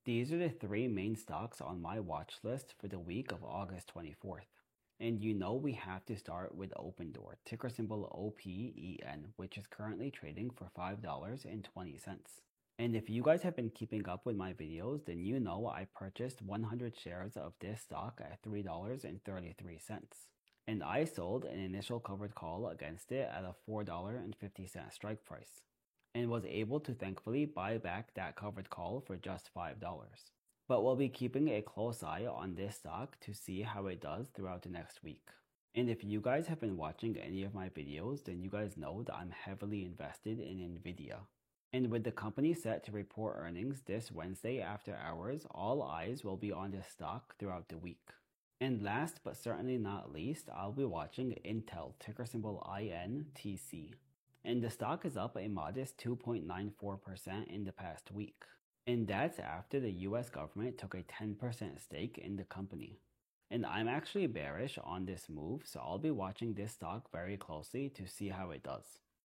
These are the three main stocks on my watch list for the week of August 24th. And you know we have to start with Opendoor, ticker symbol OPEN, which is currently trading for $5.20. And if you guys have been keeping up with my videos, then you know I purchased 100 shares of this stock at $3.33. And I sold an initial covered call against it at a $4.50 strike price, and was able to thankfully buy back that covered call for just $5. But we'll be keeping a close eye on this stock to see how it does throughout the next week. And if you guys have been watching any of my videos, then you guys know that I'm heavily invested in Nvidia. And with the company set to report earnings this Wednesday after hours, all eyes will be on this stock throughout the week. And last but certainly not least, I'll be watching Intel, ticker symbol INTC. And the stock is up a modest 2.94% in the past week. And that's after the US government took a 10% stake in the company. And I'm actually bearish on this move, so I'll be watching this stock very closely to see how it does.